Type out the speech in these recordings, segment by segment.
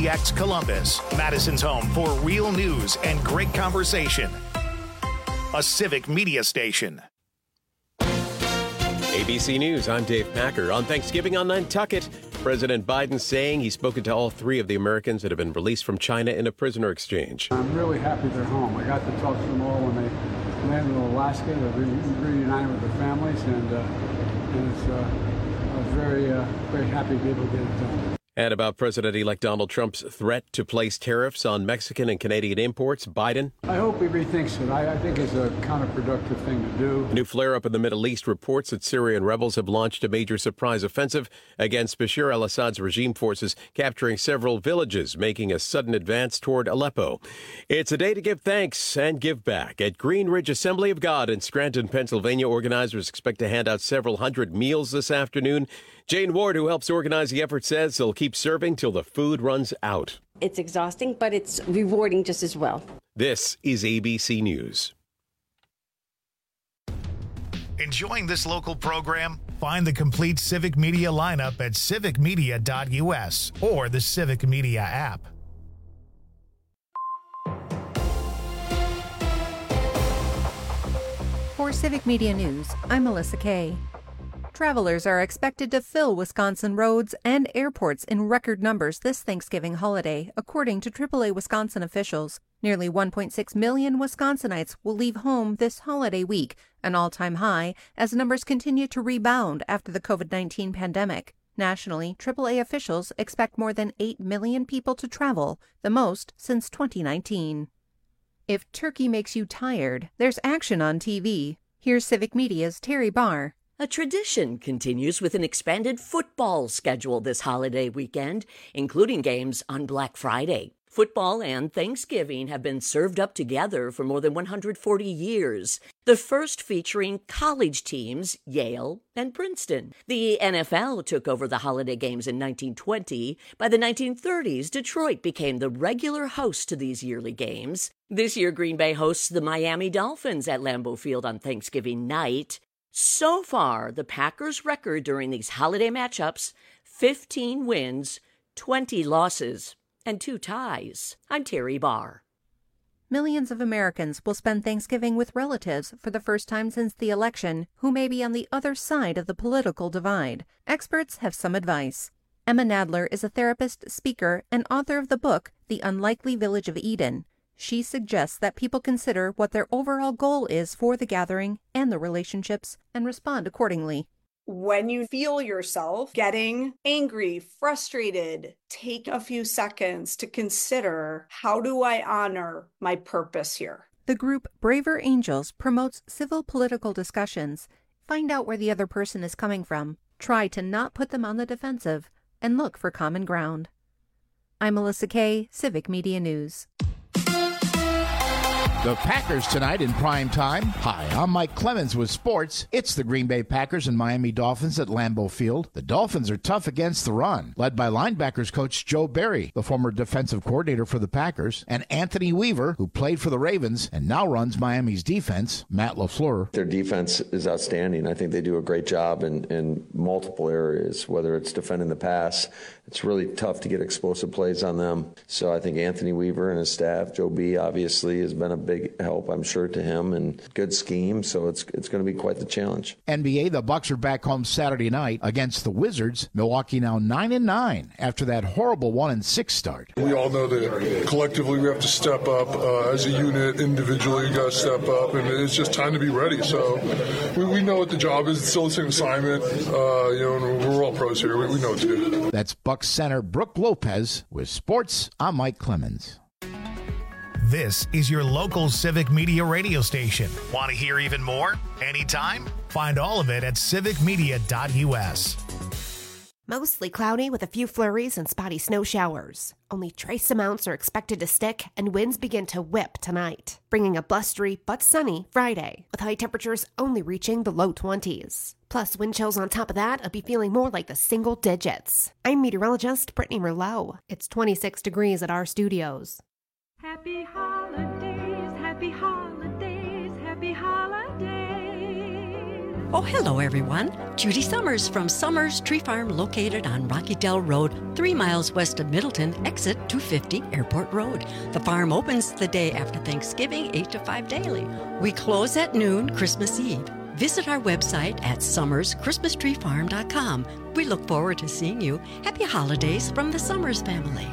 KPTX Columbus, Madison's home for real news and great conversation. A Civic Media station. ABC News, I'm Dave Packer. On Thanksgiving on Nantucket, President Biden saying he's spoken to all three of the Americans that have been released from China in a prisoner exchange. I'm really happy they're home. I got to talk to them all when they landed in Alaska. They're reunited with their families, and I was very happy to be able to get it done. And about President-elect Donald Trump's threat to place tariffs on Mexican and Canadian imports, Biden. I hope he rethinks it. I think it's a counterproductive thing to do. A new flare-up in the Middle East reports that Syrian rebels have launched a major surprise offensive against Bashar al-Assad's regime forces, capturing several villages, making a sudden advance toward Aleppo. It's a day to give thanks and give back. At Green Ridge Assembly of God in Scranton, Pennsylvania, organizers expect to hand out several hundred meals this afternoon. Jane Ward, who helps organize the effort, says they'll keep serving till the food runs out. It's exhausting, but it's rewarding just as well. This is ABC News. Enjoying this local program? Find the complete Civic Media lineup at civicmedia.us or the Civic Media app. For Civic Media News, I'm Melissa Kay. Travelers are expected to fill Wisconsin roads and airports in record numbers this Thanksgiving holiday, according to AAA Wisconsin officials. Nearly 1.6 million Wisconsinites will leave home this holiday week, an all-time high, as numbers continue to rebound after the COVID-19 pandemic. Nationally, AAA officials expect more than 8 million people to travel, the most since 2019. If turkey makes you tired, there's action on TV. Here's Civic Media's Terry Barr. A tradition continues with an expanded football schedule this holiday weekend, including games on Black Friday. Football and Thanksgiving have been served up together for more than 140 years, the first featuring college teams, Yale and Princeton. The NFL took over the holiday games in 1920. By the 1930s, Detroit became the regular host to these yearly games. This year, Green Bay hosts the Miami Dolphins at Lambeau Field on Thanksgiving night. So far, the Packers' record during these holiday matchups, 15 wins, 20 losses, and 2 ties. I'm Terry Barr. Millions of Americans will spend Thanksgiving with relatives for the first time since the election who may be on the other side of the political divide. Experts have some advice. Emma Nadler is a therapist, speaker, and author of the book, The Unlikely Village of Eden. She suggests that people consider what their overall goal is for the gathering and the relationships and respond accordingly. When you feel yourself getting angry, frustrated, take a few seconds to consider, how do I honor my purpose here? The group Braver Angels promotes civil political discussions. Find out where the other person is coming from. Try to not put them on the defensive and look for common ground. I'm Melissa Kay, Civic Media News. The Packers tonight in prime time. Hi, I'm Mike Clemens with sports. It's the Green Bay Packers and Miami Dolphins at Lambeau Field. The Dolphins are tough against the run, led by linebackers coach Joe Barry, the former defensive coordinator for the Packers, and Anthony Weaver, who played for the Ravens and now runs Miami's defense, Matt LaFleur. Their defense is outstanding. I think they do a great job in multiple areas, whether it's defending the pass. It's really tough to get explosive plays on them. So I think Anthony Weaver and his staff, Joe B, obviously, has been a big help, I'm sure, to him, and good scheme. So it's going to be quite the challenge. NBA, the Bucks are back home Saturday night against the Wizards. Milwaukee now 9-9 after that horrible 1-6 start. We all know that collectively we have to step up as a unit. Individually, you got to step up, and it's just time to be ready. So we know what the job is. It's still the same assignment. And we're all pros here. We know what to do. That's Bucks center Brooke Lopez with sports. I'm Mike Clemens. This is your local Civic Media radio station. Want to hear even more? Anytime? Find all of it at civicmedia.us. Mostly cloudy with a few flurries and spotty snow showers. Only trace amounts are expected to stick, and winds begin to whip tonight, bringing a blustery but sunny Friday, with high temperatures only reaching the low 20s. Plus, wind chills on top of that, I'll be feeling more like the single digits. I'm meteorologist Brittany Merlot. It's 26 degrees at our studios. Happy holidays, happy holidays, happy holidays. Oh, hello, everyone. Judy Summers from Summers Tree Farm, located on Rocky Dell Road, 3 miles west of Middleton, exit 250 Airport Road. The farm opens the day after Thanksgiving, 8 to 5 daily. We close at noon Christmas Eve. Visit our website at summerschristmastreefarm.com. We look forward to seeing you. Happy holidays from the Summers family.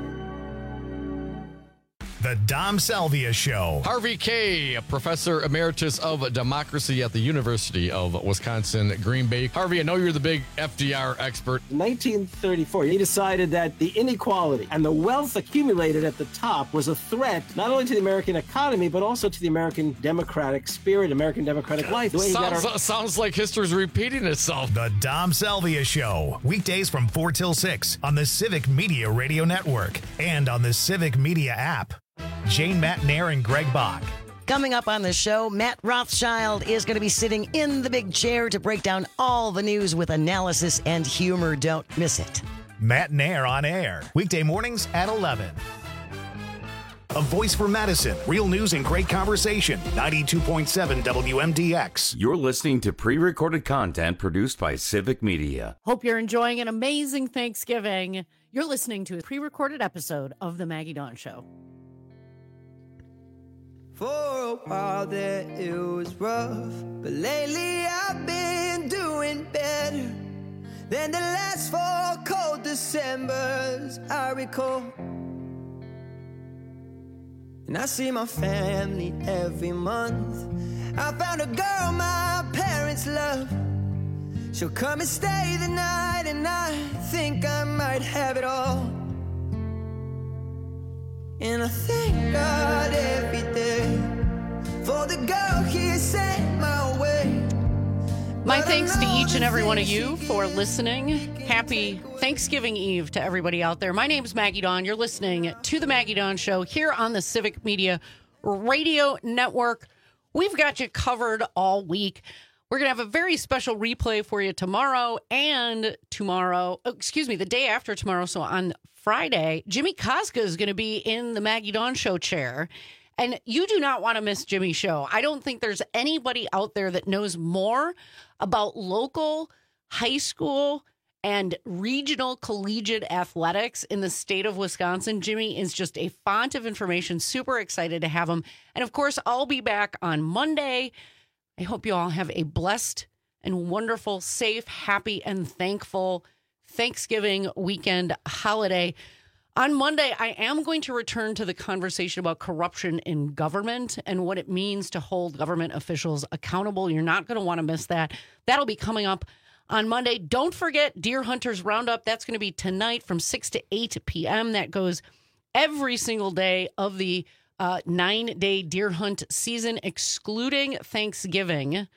The Dom Salvia Show. Harvey Kaye, professor emeritus of democracy at the University of Wisconsin, Green Bay. Harvey, I know you're the big FDR expert. In 1934, he decided that the inequality and the wealth accumulated at the top was a threat not only to the American economy, but also to the American democratic spirit, American democratic life. Sounds like history's repeating itself. The Dom Salvia Show. Weekdays from 4 till 6 on the Civic Media Radio Network and on the Civic Media app. Jane Matnair and Greg Bach. Coming up on the show, Matt Rothschild is going to be sitting in the big chair to break down all the news with analysis and humor. Don't miss it. Matt Nair on air. Weekday mornings at 11. A voice for Madison. Real news and great conversation. 92.7 WMDX. You're listening to pre-recorded content produced by Civic Media. Hope you're enjoying an amazing Thanksgiving. You're listening to a pre-recorded episode of The Maggie Dawn Show. For a while there it was rough, but lately I've been doing better than the last 4 cold Decembers I recall. And I see my family every month. I found a girl my parents love. She'll come and stay the night, and I think I might have it all. And I thank God every day for the girl he sent my way. My thanks to each and every one of you for listening. Happy Thanksgiving Eve to everybody out there. My name is Maggie Dawn. You're listening to The Maggie Dawn Show here on the Civic Media Radio Network. We've got you covered all week. We're going to have a very special replay for you tomorrow and the day after tomorrow. So on Friday, Jimmy Koska is going to be in the Maggie Dawn Show chair. And you do not want to miss Jimmy's show. I don't think there's anybody out there that knows more about local high school and regional collegiate athletics in the state of Wisconsin. Jimmy is just a font of information. Super excited to have him. And of course, I'll be back on Monday. I hope you all have a blessed and wonderful, safe, happy, and thankful Thanksgiving weekend holiday. On Monday, I am going to return to the conversation about corruption in government and what it means to hold government officials accountable. You're not going to want to miss that. That'll be coming up on Monday. Don't forget Deer Hunters Roundup. That's going to be tonight from 6 to 8 p.m. That goes every single day of the 9-day deer hunt season, excluding Thanksgiving.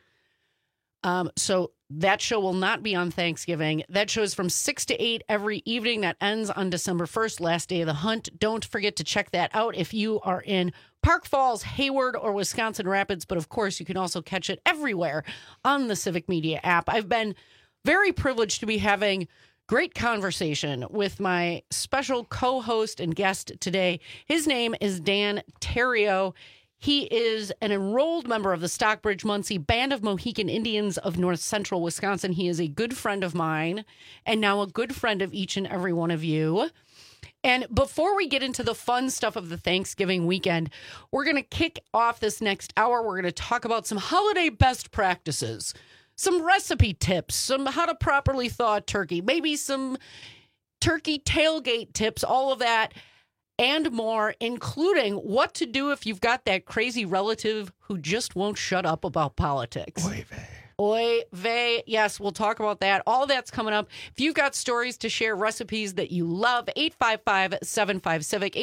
So that show will not be on Thanksgiving. That show is from 6 to 8 every evening. That ends on December 1st, last day of the hunt. Don't forget to check that out if you are in Park Falls, Hayward, or Wisconsin Rapids. But of course, you can also catch it everywhere on the Civic Media app. I've been very privileged to be having great conversation with my special co-host and guest today. His name is Dan Terrio. He is an enrolled member of the Stockbridge-Muncie Band of Mohican Indians of North Central Wisconsin. He is a good friend of mine and now a good friend of each and every one of you. And before we get into the fun stuff of the Thanksgiving weekend, we're going to kick off this next hour. We're going to talk about some holiday best practices, some recipe tips, some how to properly thaw a turkey, maybe some turkey tailgate tips, all of that and more, including what to do if you've got that crazy relative who just won't shut up about politics. Oy vey. Oy vey. Yes, we'll talk about that. All that's coming up. If you've got stories to share, recipes that you love, 855-75-CIVIC,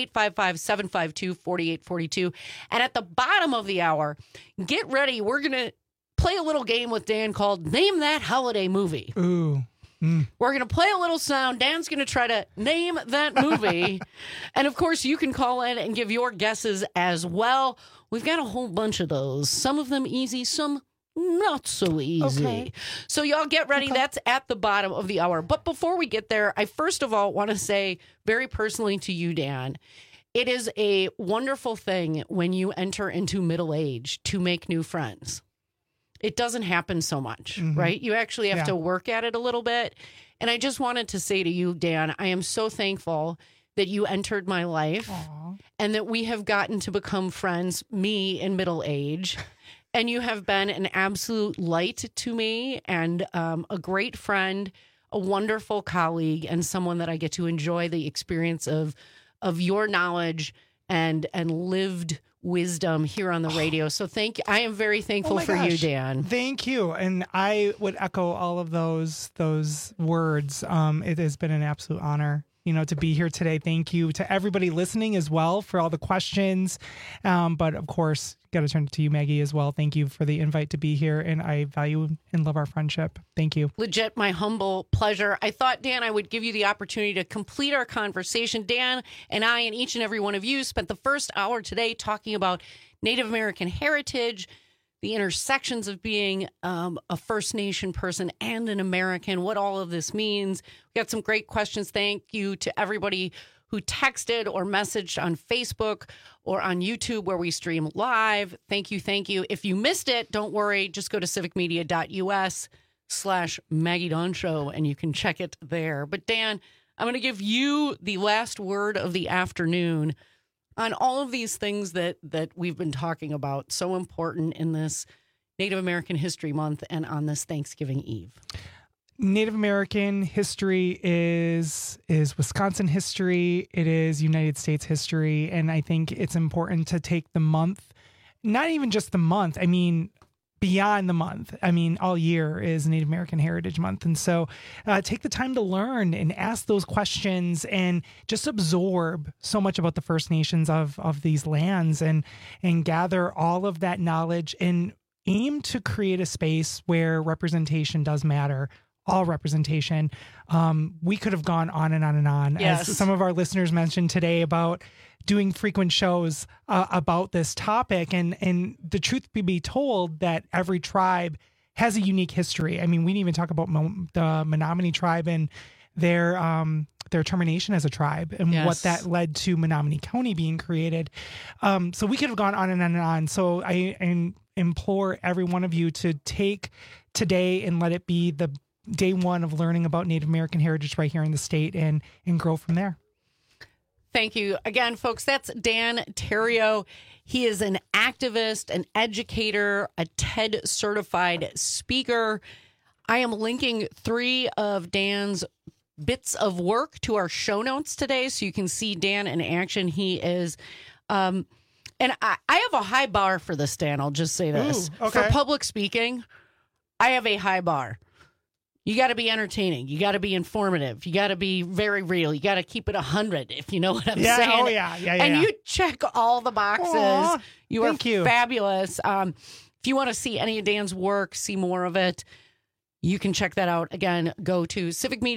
855-752-4842. And at the bottom of the hour, get ready. We're going to play a little game with Dan called Name That Holiday Movie. Ooh. We're going to play a little sound. Dan's going to try to name that movie. And, of course, you can call in and give your guesses as well. We've got a whole bunch of those. Some of them easy, some not so easy. Okay. So y'all get ready. Okay. That's at the bottom of the hour. But before we get there, I first of all want to say very personally to you, Dan, it is a wonderful thing when you enter into middle age to make new friends. it doesn't happen so much, Mhm. right? You actually have Yeah. to work at it a little bit. And I just wanted to say to you, Dan, I am so thankful that you entered my life and that we have gotten to become friends, me in middle age. And you have been an absolute light to me and a great friend, a wonderful colleague, and someone that I get to enjoy the experience of your knowledge and lived wisdom here on the radio. So thank you. I am very thankful my for you, gosh. Dan. Thank you. And I would echo all of those words. It has been an absolute honor, to be here today. Thank you to everybody listening as well for all the questions. But of course, got to turn it to you, Maggie, as well. Thank you for the invite to be here. And I value and love our friendship. Thank you. Legit, my humble pleasure. I thought, Dan, I would give you the opportunity to complete our conversation. Dan and I and each and every one of you spent the first hour today talking about Native American heritage, the intersections of being a First Nation person and an American, what all of this means. We got some great questions. Thank you to everybody who texted or messaged on Facebook or on YouTube where we stream live. Thank you. Thank you. If you missed it, don't worry. Just go to civicmedia.us/Maggie Dawn Show and you can check it there. But Dan, I'm going to give you the last word of the afternoon on all of these things that we've been talking about, so important in this Native American History Month and on this Thanksgiving Eve. Native American history is Wisconsin history. It is United States history. And I think it's important to take the month, not even just the month, I mean, beyond the month. I mean, all year is Native American Heritage Month. And so take the time to learn and ask those questions and just absorb so much about the First Nations of these lands and gather all of that knowledge and aim to create a space where representation does matter. All representation. We could have gone on and on and on. Yes. As some of our listeners mentioned today about doing frequent shows about this topic. And the truth be told that every tribe has a unique history. I mean, we didn't even talk about the Menominee tribe and their termination as a tribe and Yes. what that led to Menominee County being created. So we could have gone on and on and on. So I implore every one of you to take today and let it be the day one of learning about Native American heritage right here in the state and grow from there. Thank you. Again, folks, that's Dan Terrio. He is an activist, an educator, a TED certified speaker. I am linking 3 of Dan's bits of work to our show notes today so you can see Dan in action. He is, and I have a high bar for this, Dan. I'll just say this. Ooh, okay. For public speaking, I have a high bar. You got to be entertaining. You got to be informative. You got to be very real. You got to keep it 100, if you know what I'm saying. Oh, yeah. And you check all the boxes. Aw, you are thank you. fabulous. If you want to see any of Dan's work, see more of it, you can check that out. Again, go to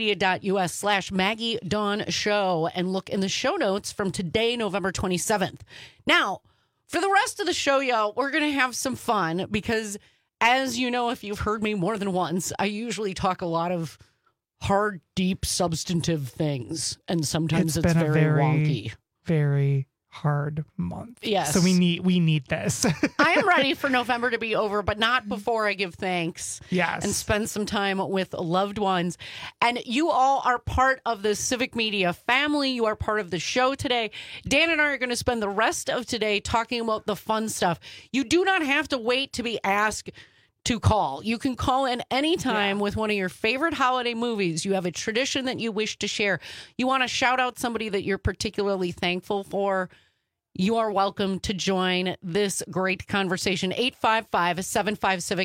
civicmedia.us/Maggie Dawn Show and look in the show notes from today, November 27th. Now, for the rest of the show, y'all, we're going to have some fun because, as you know, if you've heard me more than once, I usually talk a lot of hard, deep, substantive things, and sometimes it's been very a wonky. Very hard month. Yes. So we need this. I am ready for November to be over, but not before I give thanks. Yes. And spend some time with loved ones. And you all are part of the Civic Media family. You are part of the show today. Dan and I are going to spend the rest of today talking about the fun stuff. You do not have to wait to be asked to call. You can call in anytime with one of your favorite holiday movies. You have a tradition that you wish to share. You want to shout out somebody that you're particularly thankful for. You are welcome to join this great conversation. 855-75-CIVIC,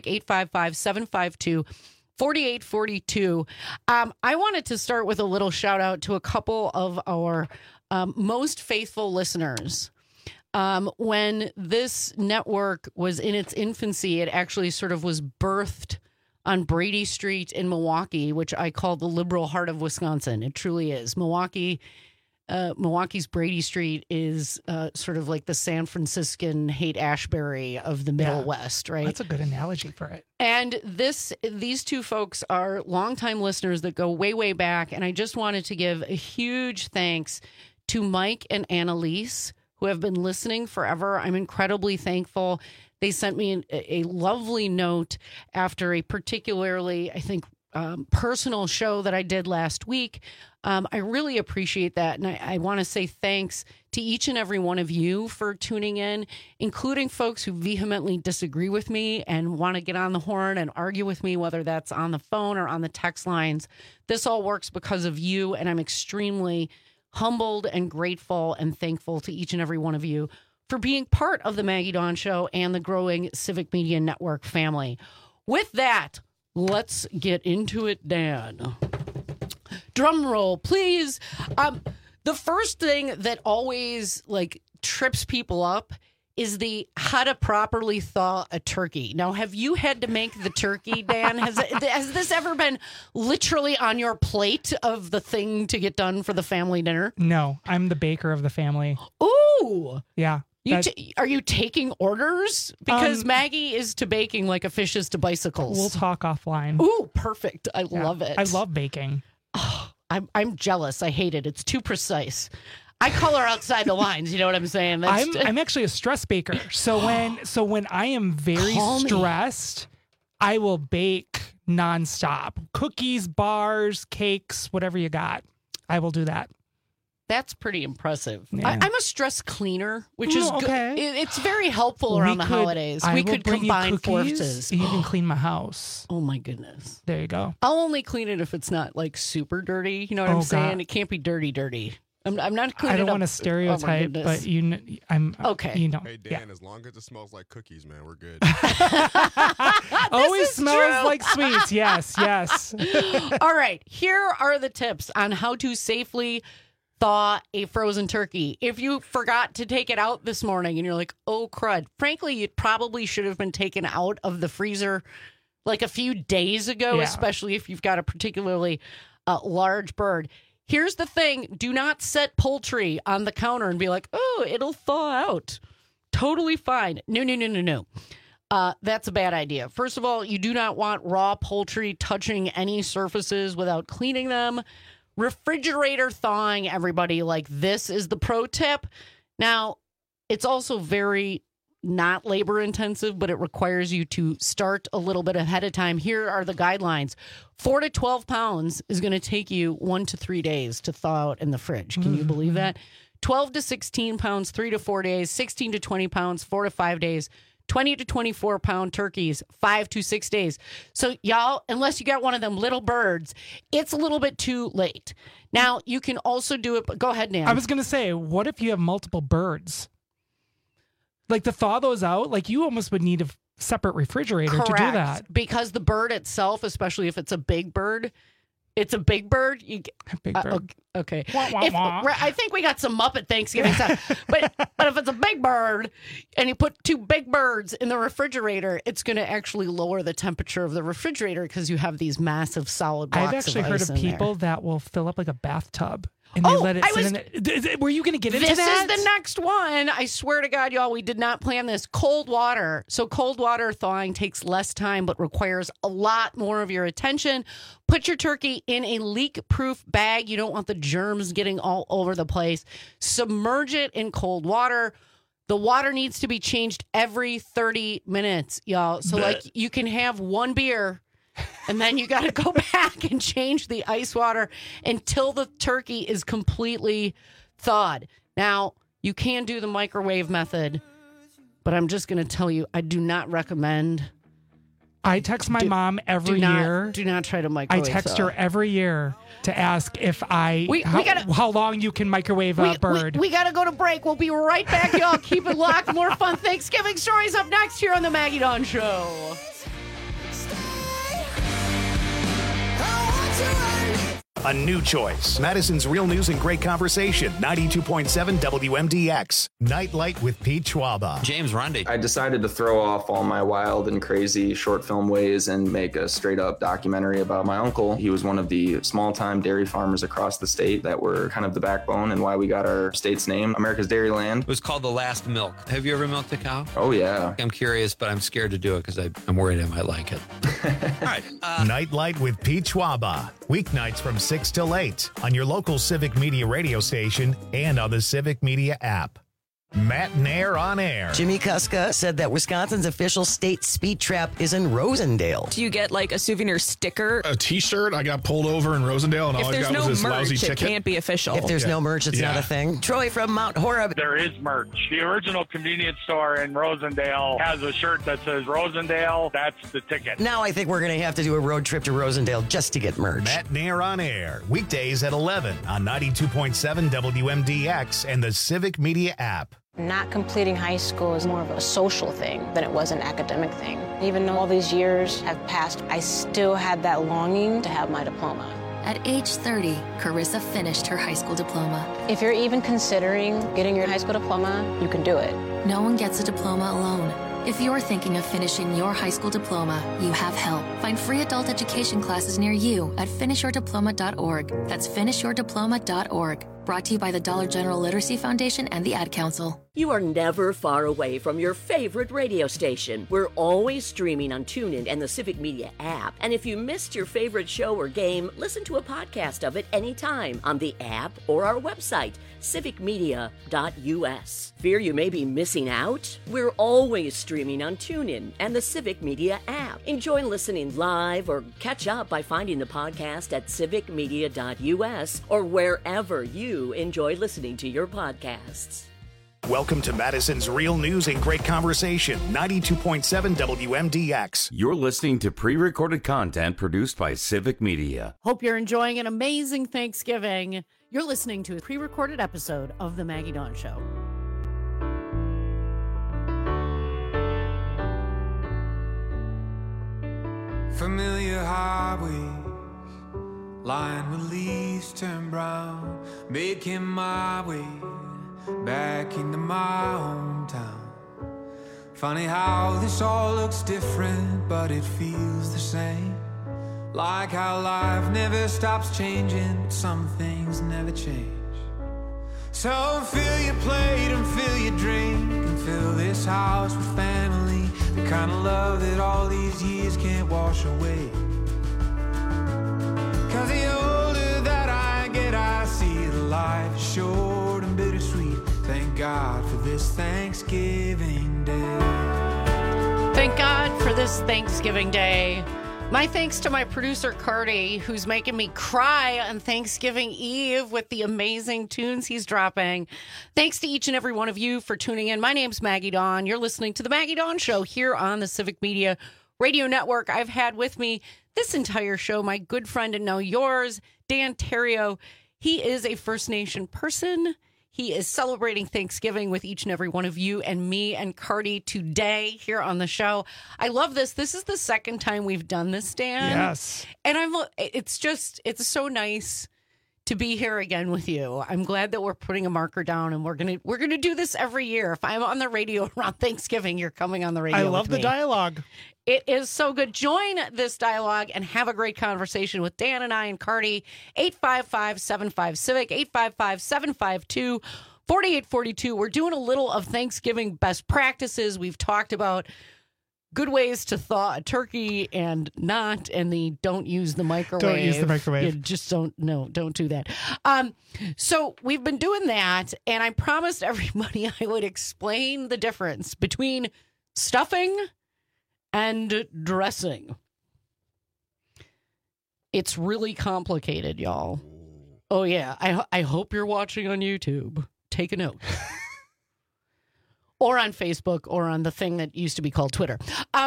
855-752-4842. I wanted to start with a little shout out to a couple of our most faithful listeners. When this network was in its infancy, it actually sort of was birthed on Brady Street in Milwaukee, which I call the liberal heart of Wisconsin. It truly is. Milwaukee's Brady Street is sort of like the San Franciscan Haight-Ashbury of the Middle West, right? That's a good analogy for it. And these two folks are longtime listeners that go way, way back. And I just wanted to give a huge thanks to Mike and Annalise, who have been listening forever. I'm incredibly thankful. They sent me a lovely note after a particularly, I think, personal show that I did last week. I really appreciate that. And I want to say thanks to each and every one of you for tuning in, including folks who vehemently disagree with me and want to get on the horn and argue with me, whether that's on the phone or on the text lines. This all works because of you, and I'm extremely humbled and grateful and thankful to each and every one of you for being part of the Maggie Dawn Show and the growing Civic Media Network family. With that, let's get into it, Dan. Drum roll, please. The first thing that always trips people up is the how to properly thaw a turkey. Now, have you had to make the turkey, Dan? Has this ever been literally on your plate of the thing to get done for the family dinner? No, I'm the baker of the family. Ooh. Yeah. Are you taking orders? Because Maggie is to baking like a fish is to bicycles. We'll talk offline. Ooh, perfect. I love it. I love baking. Oh, I'm jealous. I hate it. It's too precise. I color outside the lines. You know what I'm saying? I'm actually a stress baker. So when I am very stressed, I will bake nonstop. Cookies, bars, cakes, whatever you got. I will do that. That's pretty impressive. Yeah. I'm a stress cleaner, which is okay. Good. It's very helpful around the holidays. We could combine forces. You can clean my house. Oh my goodness. There you go. I'll only clean it if it's not super dirty. You know what I'm saying? God. It can't be dirty. I'm not cleaning it up. I don't want to stereotype, but I'm okay. You know, hey Dan, yeah. As long as it smells like cookies, man, we're good. Always smells like sweets. Yes. All right, here are the tips on how to safely thaw a frozen turkey. If you forgot to take it out this morning and you're like, oh crud, frankly, it probably should have been taken out of the freezer like a few days ago, especially if you've got a particularly large bird. Here's the thing. Do not set poultry on the counter and be like, oh, it'll thaw out. Totally fine. No. That's a bad idea. First of all, you do not want raw poultry touching any surfaces without cleaning them. Refrigerator thawing, everybody, this is the pro tip. Now, it's also very not labor intensive, but it requires you to start a little bit ahead of time. Here are the guidelines. 4 to 12 pounds is going to take you 1 to 3 days to thaw out in the fridge. Can you believe that? 12 to 16 pounds, 3 to 4 days. 16 to 20 pounds, 4 to 5 days. 20 to 24 pound turkeys, 5 to 6 days. So y'all, unless you got one of them little birds, it's a little bit too late. Now, you can also do it, but go ahead, Nan. I was going to say, what if you have multiple birds? To thaw those out, you almost would need a separate refrigerator to do that. Because the bird itself, especially if it's a big bird, it's a big bird. Big bird. Okay. Wah, wah, wah. I think we got some Muppet Thanksgiving stuff. But if it's a big bird and you put 2 big birds in the refrigerator, it's going to actually lower the temperature of the refrigerator because you have these massive solid blocks of ice. I've actually heard of people that will fill up a bathtub. And they let it sit in it. Were you going to get into that? This is the next one. I swear to God, y'all, we did not plan this. Cold water. So cold water thawing takes less time, but requires a lot more of your attention. Put your turkey in a leak-proof bag. You don't want the germs getting all over the place. Submerge it in cold water. The water needs to be changed every 30 minutes, y'all. So, you can have 1 beer, and then you got to go back and change the ice water until the turkey is completely thawed. Now, you can do the microwave method, but I'm just going to tell you, I do not recommend. I text my mom every year. Do not try to microwave. I text her every year to ask if how long you can microwave a bird. We got to go to break. We'll be right back, y'all. Keep it locked. More fun Thanksgiving stories up next here on the Maggie Dawn Show. A new choice. Madison's Real News and Great Conversation. 92.7 WMDX. Nightlight with Pete Schwaba. James Rundy. I decided to throw off all my wild and crazy short film ways and make a straight up documentary about my uncle. He was one of the small time dairy farmers across the state that were kind of the backbone and why we got our state's name, America's Dairyland. It was called The Last Milk. Have you ever milked a cow? Oh, yeah. I'm curious, but I'm scared to do it because I'm worried I might like it. All right. Nightlight with Pete Schwaba. Weeknights from 6 till 8 on your local Civic Media radio station and on the Civic Media app. Matt Nair on air. Jimmy Kuska said that Wisconsin's official state speed trap is in Rosendale. Do you get like a souvenir sticker? A T-shirt. I got pulled over in Rosendale, and all I got was this lousy ticket. It can't be official. If there's no merch, it's not a thing. Troy from Mount Horeb. There is merch. The original convenience store in Rosendale has a shirt that says Rosendale. That's the ticket. Now I think we're going to have to do a road trip to Rosendale just to get merch. Matt Nair on air. Weekdays at 11 on 92.7 WMDX and the Civic Media app. Not completing high school is more of a social thing than it was an academic thing. Even though all these years have passed, I still had that longing to have my diploma. At age 30, Carissa finished her high school diploma. If you're even considering getting your high school diploma, you can do it. No one gets a diploma alone. If you're thinking of finishing your high school diploma, you have help. Find free adult education classes near you at finishyourdiploma.org. That's finishyourdiploma.org. Brought to you by the Dollar General Literacy Foundation and the Ad Council. You are never far away from your favorite radio station. We're always streaming on TuneIn and the Civic Media app. And if you missed your favorite show or game, listen to a podcast of it anytime on the app or our website, civicmedia.us. Fear you may be missing out? We're always streaming on TuneIn and the Civic Media app. Enjoy listening live or catch up by finding the podcast at civicmedia.us or wherever you enjoy listening to your podcasts. Welcome to Madison's Real News and Great Conversation, 92.7 WMDX. You're listening to pre-recorded content produced by Civic Media. Hope you're enjoying an amazing Thanksgiving. You're listening to a pre-recorded episode of The Maggie Dawn Show. Familiar highways, lined with leaves turn brown, making my way back into my hometown. Funny how this all looks different, but it feels the same. Like how life never stops changing, but some things never change. So fill your plate and fill your drink and fill this house with family, the kind of love that all these years can't wash away. Cause the older that I get, I see that life is short and bittersweet. Thank God for this Thanksgiving Day. Thank God for this Thanksgiving Day. My thanks to my producer, Cardi, who's making me cry on Thanksgiving Eve with the amazing tunes he's dropping. Thanks to each and every one of you for tuning in. My name's Maggie Dawn. You're listening to The Maggie Dawn Show here on the Civic Media Radio Network. I've had with me this entire show my good friend and now yours, Dan Terrio. He is a First Nation person. He is celebrating Thanksgiving with each and every one of you and me and Cardi today here on the show. I love this. This is the second time we've done this, Dan. Yes. And it's so nice to be here again with you. I'm glad that we're putting a marker down and we're gonna do this every year. If I'm on the radio around Thanksgiving, you're coming on the radio. I love the dialogue. It is so good. Join this dialogue and have a great conversation with Dan and I and Cardi. 855-75-CIVIC, 855-752-4842. We're doing a little of Thanksgiving best practices. We've talked about good ways to thaw a turkey and not, and the don't use the microwave. Don't use the microwave. You just don't do that. So we've been doing that, and I promised everybody I would explain the difference between stuffing and dressing. It's really complicated, y'all. Oh, yeah. I hope you're watching on YouTube. Take a note. Or on Facebook, or on the thing that used to be called Twitter.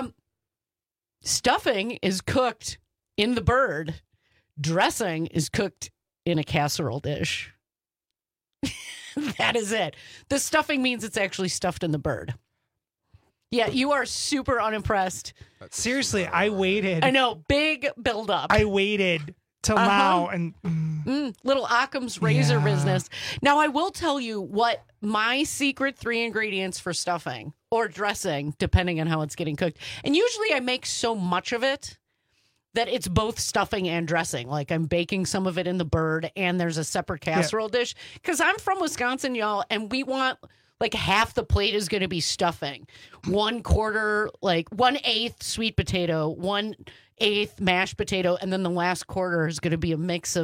Stuffing is cooked in the bird. Dressing is cooked in a casserole dish. That is it. The stuffing means it's actually stuffed in the bird. Yeah, you are super unimpressed. Seriously, I waited. I know, big buildup. I waited till now and little Occam's razor business. Now, I will tell you what my secret 3 ingredients for stuffing or dressing, depending on how it's getting cooked. And usually I make so much of it that it's both stuffing and dressing. Like I'm baking some of it in the bird and there's a separate casserole dish. Because I'm from Wisconsin, y'all, and we want like half the plate is going to be stuffing. 1/4, like 1/8 sweet potato, 1/8 mashed potato, and then the last quarter is going to be a mix of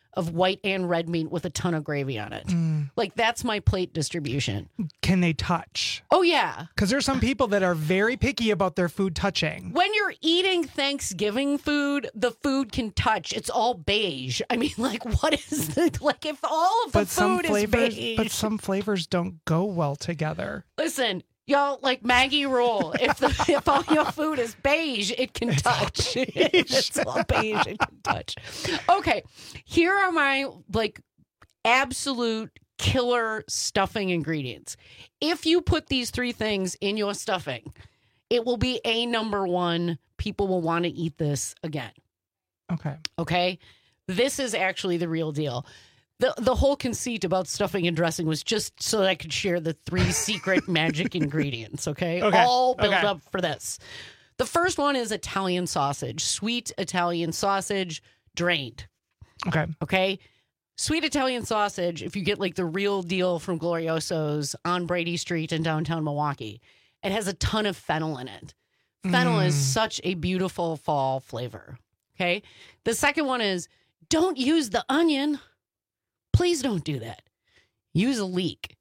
of white and red meat with a ton of gravy on it. Like, that's my plate distribution. Can they touch? Oh, yeah. Because there's some people that are very picky about their food touching. When you're eating Thanksgiving food, the food can touch. It's all beige. I mean, like, what is it? Like, if all of the food is beige. But some flavors don't go well together. Listen, y'all, like Maggie rule. If all your food is beige, it can touch. It's all beige, it can touch. Okay, here are my like absolute killer stuffing ingredients. If you put these 3 things in your stuffing, it will be a number 1. People will want to eat this again. Okay. This is actually the real deal. The whole conceit about stuffing and dressing was just so that I could share the 3 secret magic ingredients, okay? All built up for this. The first one is Italian sausage, sweet Italian sausage, drained. Okay? Sweet Italian sausage, if you get like the real deal from Glorioso's on Brady Street in downtown Milwaukee, it has a ton of fennel in it. Fennel is such a beautiful fall flavor, okay? The second one is don't use the onion. Please don't do that. Use a leek.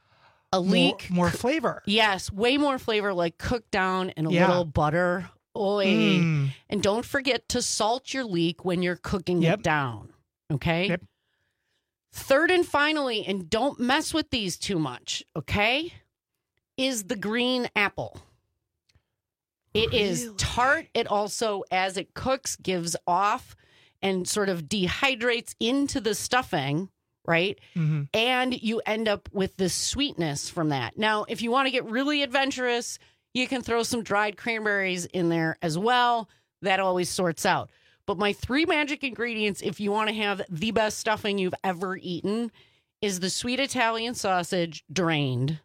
More flavor. Yes, way more flavor, like cooked down in a little butter. And don't forget to salt your leek when you're cooking it down. Okay? Third and finally, and don't mess with these too much, okay, is the green apple. It is tart. It also, as it cooks, gives off and sort of dehydrates into the stuffing. Right? And you end up with this sweetness from that. Now, if you want to get really adventurous, you can throw some dried cranberries in there as well. That always sorts out. But my 3 magic ingredients, if you want to have the best stuffing you've ever eaten, is the sweet Italian sausage drained.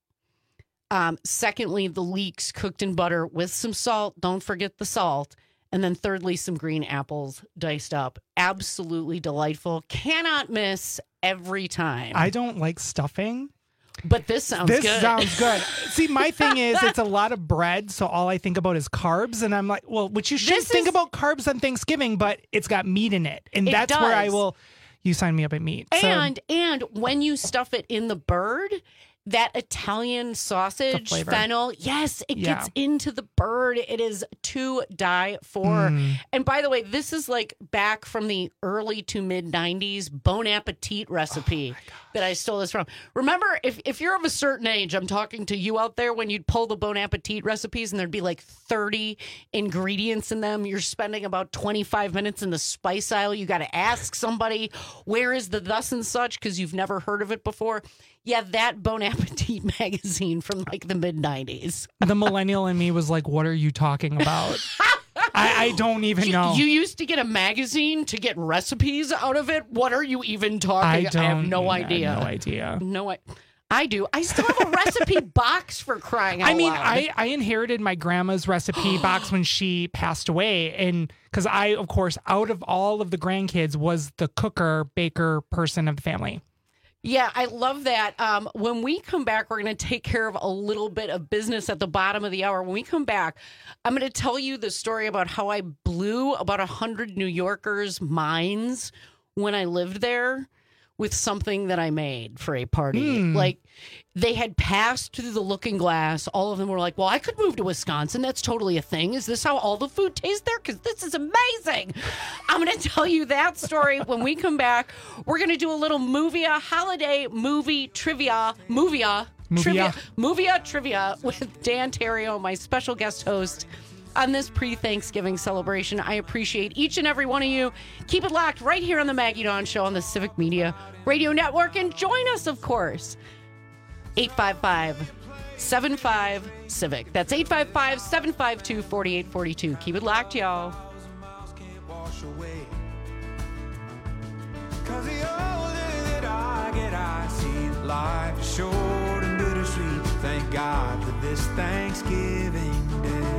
Secondly, the leeks cooked in butter with some salt. Don't forget the salt. And then thirdly, some green apples diced up. Absolutely delightful. Cannot miss every time. I don't like stuffing. But this sounds good. This sounds good. See, my thing is it's a lot of bread, so all I think about is carbs. And I'm like, well, which you should think about carbs on Thanksgiving, but it's got meat in it. And that's where I will, you sign me up at meat. And when you stuff it in the bird, that Italian sausage, fennel, yes, it gets into the bird. It is to die for. And by the way, this is like back from the early to mid 90s Bon Appetit recipe that I stole this from. Remember, if you're of a certain age, I'm talking to you out there, when you'd pull the Bon Appetit recipes and there'd be like 30 ingredients in them. You're spending about 25 minutes in the spice aisle. You got to ask somebody, where is the thus and such? Because you've never heard of it before. Yeah, that Bon Appetit magazine from like the mid-90s. The millennial in me was like, what are you talking about? I don't even know. You used to get a magazine to get recipes out of it? What are you even talking? I have no idea. No idea. I do. I still have a recipe box, for crying out loud. I inherited my grandma's recipe box when she passed away. And because I, of course, out of all of the grandkids, was the cooker, baker person of the family. Yeah, I love that. When we come back, we're going to take care of a little bit of business at the bottom of the hour. When we come back, I'm going to tell you the story about how I blew about 100 New Yorkers' minds when I lived there with something that I made for a party. Like, they had passed through the looking glass. All of them were like, well, I could move to Wisconsin. That's totally a thing. Is this how all the food tastes there? Because this is amazing. I'm going to tell you that story when we come back. We're going to do a little holiday movie trivia with Dan Terrio, my special guest host, on this pre-Thanksgiving celebration. I appreciate each and every one of you. Keep it locked right here on the Maggie Dawn Show on the Civic Media Radio Network. And join us, of course, 855-75-CIVIC. That's 855-752-4842. Keep it locked, y'all. Cause the older that I get, I see life is short and bittersweet. Thank God for this Thanksgiving Day.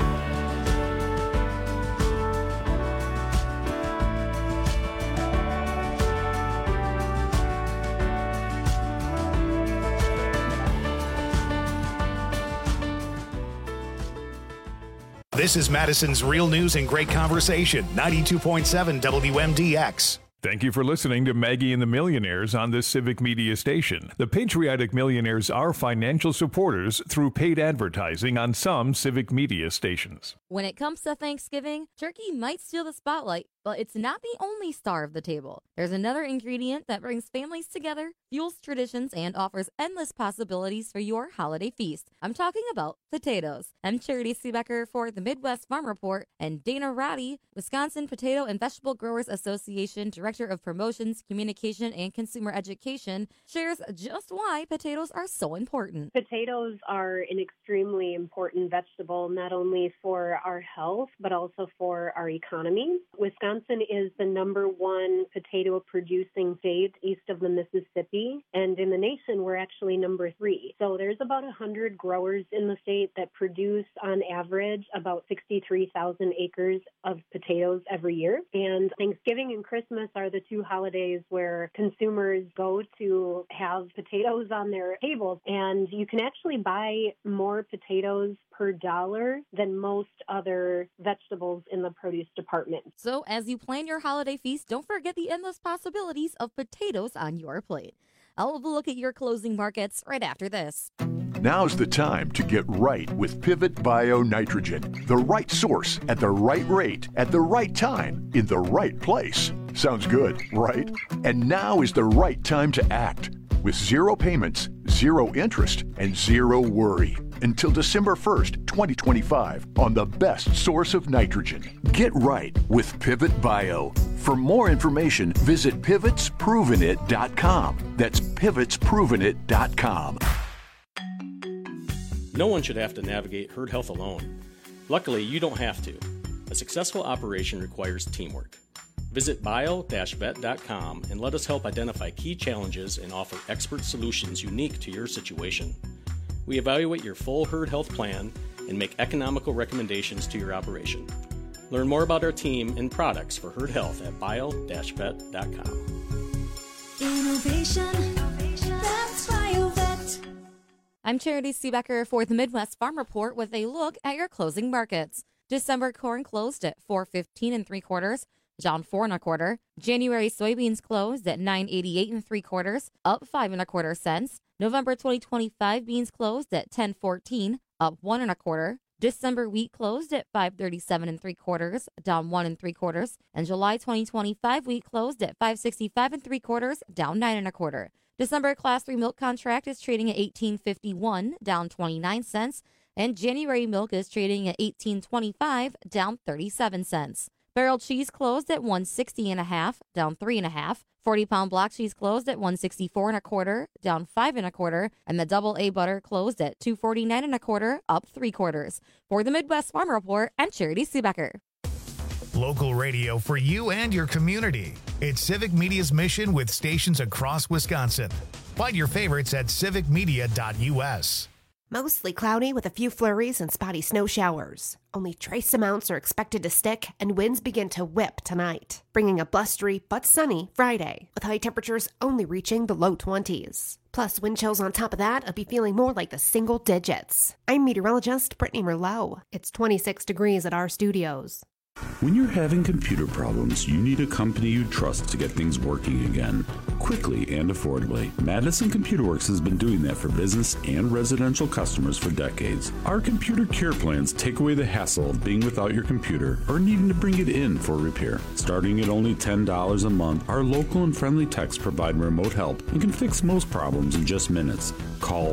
This is Madison's Real News and Great Conversation, 92.7 WMDX. Thank you for listening to Maggie and the Millionaires on this Civic Media station. The Patriotic Millionaires are financial supporters through paid advertising on some Civic Media stations. When it comes to Thanksgiving, turkey might steal the spotlight, but it's not the only star of the table. There's another ingredient that brings families together, fuels traditions, and offers endless possibilities for your holiday feast. I'm talking about potatoes. I'm Charity Seebecker for the Midwest Farm Report, and Dana Roddy, Wisconsin Potato and Vegetable Growers Association Director of Promotions, Communication, and Consumer Education, shares just why potatoes are so important. Potatoes are an extremely important vegetable, not only for our health, but also for our economy. Wisconsin is the #1 potato producing state east of the Mississippi, and in the nation, we're actually #3. So there's about 100 growers in the state that produce, on average, about 63,000 acres of potatoes every year. And Thanksgiving and Christmas are the two holidays where consumers go to have potatoes on their tables, and you can actually buy more potatoes per dollar than most other vegetables in the produce department. So as you plan your holiday feast, don't forget the endless possibilities of potatoes on your plate. I'll have a look at your closing markets right after this. Now's the time to get right with Pivot Bio Nitrogen. The right source at the right rate at the right time in the right place. Sounds good, right? And now is the right time to act. With 0 payments, 0 interest, and 0 worry. Until December 1st, 2025 on the best source of nitrogen. Get right with Pivot Bio. For more information, visit pivotsprovenit.com. That's pivotsprovenit.com. No one should have to navigate herd health alone. Luckily, you don't have to. A successful operation requires teamwork. Visit bio-vet.com and let us help identify key challenges and offer expert solutions unique to your situation. We evaluate your full herd health plan and make economical recommendations to your operation. Learn more about our team and products for herd health at bio-vet.com. Innovation, that's BioVet. I'm Charity Seebecker for the Midwest Farm Report with a look at your closing markets. December corn closed at $4.15 3/4, down 4 1/4. January soybeans closed at $9.88 3/4, up 5 1/4 cents. November 2025 beans closed at $10.14, up 1 1/4. December wheat closed at $5.37 3/4, down 1 3/4. And July 2025 wheat closed at $5.65 3/4, down 9 1/4. December Class 3 milk contract is trading at $18.51, down 29 cents. And January milk is trading at $18.25, down 37 cents. Barrel cheese closed at $1.60 1/2, down 3 1/2. 40-pound block cheese closed at $1.64 1/4, down 5 1/4, and the double A butter closed at $2.49 1/4, up 3/4. For the Midwest Farm Report, I'm Charity Seebecker. Local radio for you and your community. It's Civic Media's mission with stations across Wisconsin. Find your favorites at civicmedia.us. Mostly cloudy with a few flurries and spotty snow showers. Only trace amounts are expected to stick, and winds begin to whip tonight, bringing a blustery but sunny Friday, with high temperatures only reaching the low 20s. Plus, wind chills on top of that, I'll be feeling more like the single digits. I'm meteorologist Brittany Merlot. It's 26 degrees at our studios. When you're having computer problems, you need a company you trust to get things working again, quickly and affordably. Madison Computer Works has been doing that for business and residential customers for decades. Our computer care plans take away the hassle of being without your computer or needing to bring it in for repair. Starting at only $10 a month, our local and friendly techs provide remote help and can fix most problems in just minutes. Call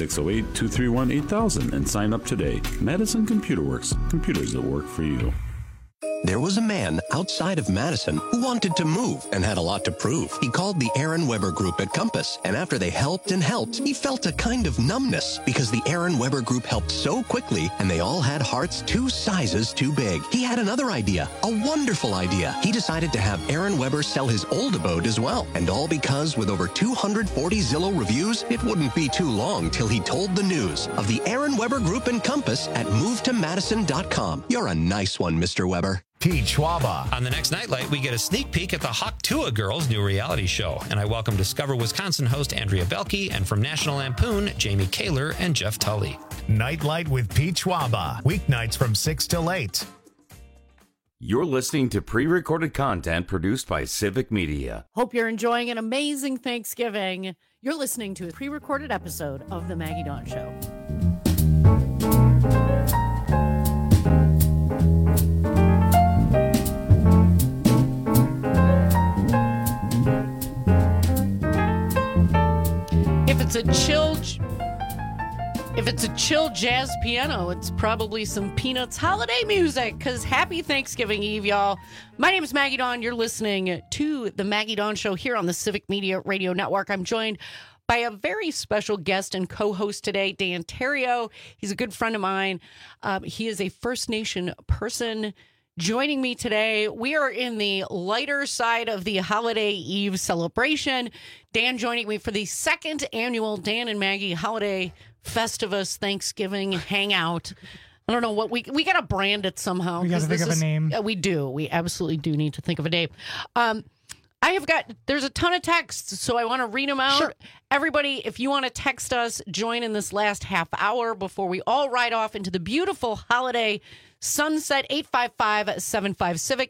608-231-8000 and sign up today. Madison Computer Works, computers that work for you. There was a man outside of Madison who wanted to move and had a lot to prove. He called the Aaron Weber Group at Compass, and after they helped and helped, he felt a kind of numbness because the Aaron Weber Group helped so quickly, and they all had hearts 2 sizes too big. He had another idea, a wonderful idea. He decided to have Aaron Weber sell his old abode as well, and all because with over 240 Zillow reviews, it wouldn't be too long till he told the news of the Aaron Weber Group and Compass at movetomadison.com. You're a nice one, Mr. Weber. Pete Schwaba. On the next Nightlight, we get a sneak peek at the Hawktua Girls' new reality show. And I welcome Discover Wisconsin host Andrea Belke and from National Lampoon, Jamie Kaler and Jeff Tully. Nightlight with Pete Schwaba. Weeknights from 6 till 8. You're listening to pre-recorded content produced by Civic Media. Hope you're enjoying an amazing Thanksgiving. You're listening to a pre-recorded episode of The Maggie Dawn Show. If it's a chill jazz piano, it's probably some Peanuts holiday music, because happy Thanksgiving Eve, y'all. My name is Maggie Dawn. You're listening to The Maggie Dawn Show here on the Civic Media Radio Network. I'm joined by a very special guest and co-host today, Dan Terrio. He's a good friend of mine. He is a First Nation person. Joining me today, we are in the lighter side of the Holiday Eve celebration. Dan joining me for the second annual Dan and Maggie Holiday Festivus Thanksgiving Hangout. I don't know what we got to brand it somehow. We got to think of a name. We do. We absolutely do need to think of a name. There's a ton of texts, so I want to read them out. Sure. Everybody, if you want to text us, join in this last half hour before we all ride off into the beautiful holiday sunset. 855-75-CIVIC,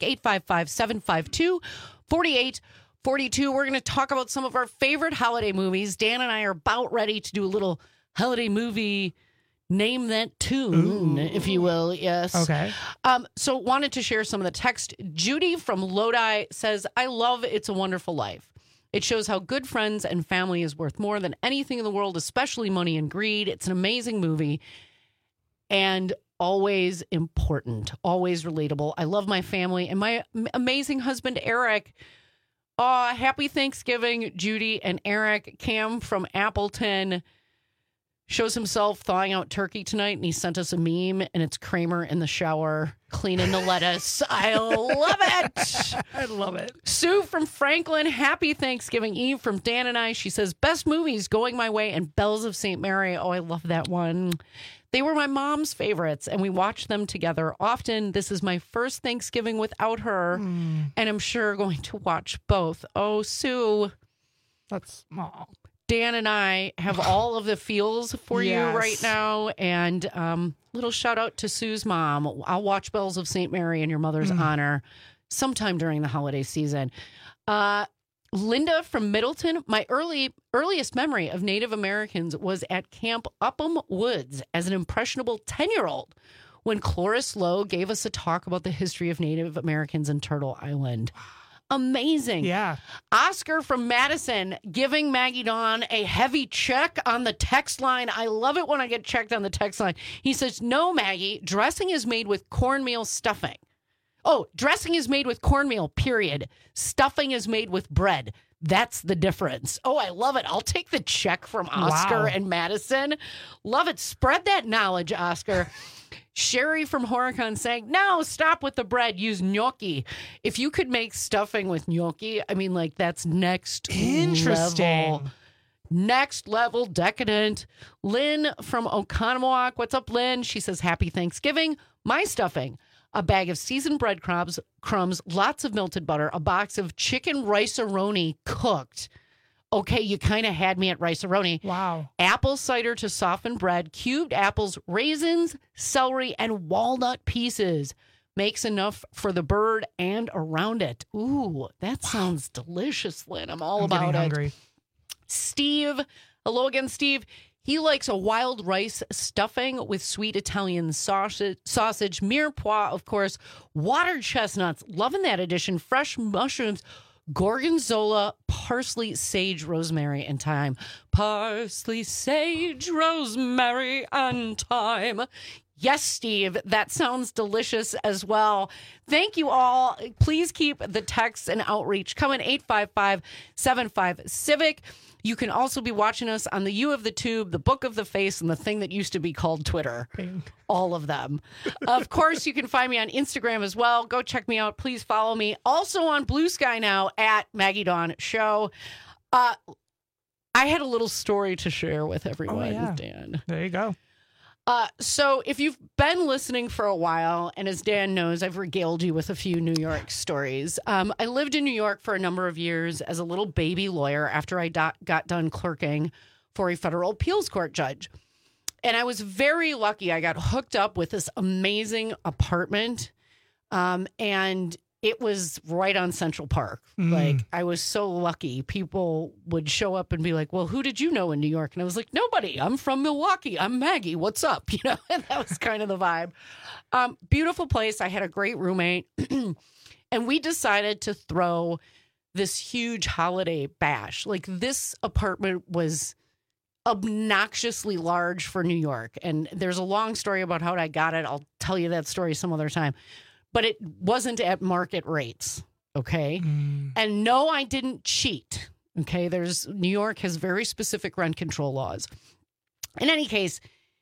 855-752-4842. We're going to talk about some of our favorite holiday movies. Dan and I are about ready to do a little holiday movie name that tune, if you will. Yes. Okay. So wanted to share some of the text. Judy from Lodi says, I love It's a Wonderful Life. It shows how good friends and family is worth more than anything in the world, especially money and greed. It's an amazing movie and always important, always relatable. I love my family and my amazing husband, Eric. Happy Thanksgiving, Judy and Eric. Cam from Appleton shows himself thawing out turkey tonight, and he sent us a meme, and it's Kramer in the shower cleaning the lettuce. I love it. I love it. Sue from Franklin, happy Thanksgiving Eve from Dan and I. She says, best movies, Going My Way and Bells of St. Mary. Oh, I love that one. They were my mom's favorites, and we watched them together often. This is my first Thanksgiving without her, and I'm sure going to watch both. Oh, Sue. That's small. Dan and I have all of the feels for you right now. And little shout out to Sue's mom. I'll watch Bells of St. Mary in your mother's honor sometime during the holiday season. Linda from Middleton. My earliest memory of Native Americans was at Camp Upham Woods as an impressionable 10-year-old when Cloris Lowe gave us a talk about the history of Native Americans in Turtle Island. Amazing. Yeah. Oscar from Madison giving Maggie Dawn a heavy check on the text line. I love it when I get checked on the text line. He says, no, Maggie, dressing is made with cornmeal stuffing. Oh, dressing is made with cornmeal, period. Stuffing is made with bread. That's the difference. Oh, I love it. I'll take the check from Oscar and Madison. Love it. Spread that knowledge, Oscar. Sherry from Horicon saying, no, stop with the bread. Use gnocchi. If you could make stuffing with gnocchi, I mean, like, that's next level. Next level decadent. Lynn from Oconomowoc. What's up, Lynn? She says, happy Thanksgiving. My stuffing. A bag of seasoned breadcrumbs, lots of melted butter, a box of chicken rice-a-roni cooked. Okay, you kind of had me at rice-a-roni. Wow. Apple cider to soften bread, cubed apples, raisins, celery, and walnut pieces. Makes enough for the bird and around it. Ooh, that sounds delicious, Lynn. I'm about it. Hungry. Steve. Hello again, Steve. He likes a wild rice stuffing with sweet Italian sausage, mirepoix, of course, water chestnuts. Loving that addition. Fresh mushrooms. Gorgonzola, parsley, sage, rosemary, and thyme. Parsley, sage, rosemary, and thyme. Yes, Steve, that sounds delicious as well. Thank you all. Please keep the texts and outreach coming. 855-75-CIVIC. You can also be watching us on the U of the Tube, the Book of the Face, and the thing that used to be called Twitter. All of them. Of course, you can find me on Instagram as well. Go check me out. Please follow me. Also on Blue Sky now at Maggie Dawn Show. I had a little story to share with everyone, Dan. There you go. So if you've been listening for a while, and as Dan knows, I've regaled you with a few New York stories. I lived in New York for a number of years as a little baby lawyer after I got done clerking for a federal appeals court judge. And I was very lucky. I got hooked up with this amazing apartment And it was right on Central Park. Like, I was so lucky. People would show up and be like, well, who did you know in New York? And I was like, nobody. I'm from Milwaukee. I'm Maggie. What's up? You know, and that was kind of the vibe. Beautiful place. I had a great roommate. And we decided to throw this huge holiday bash. Like, this apartment was obnoxiously large for New York. And there's a long story about how I got it. I'll tell you that story some other time. But it wasn't at market rates, okay? And no, I didn't cheat, okay? New York has very specific rent control laws. In any case,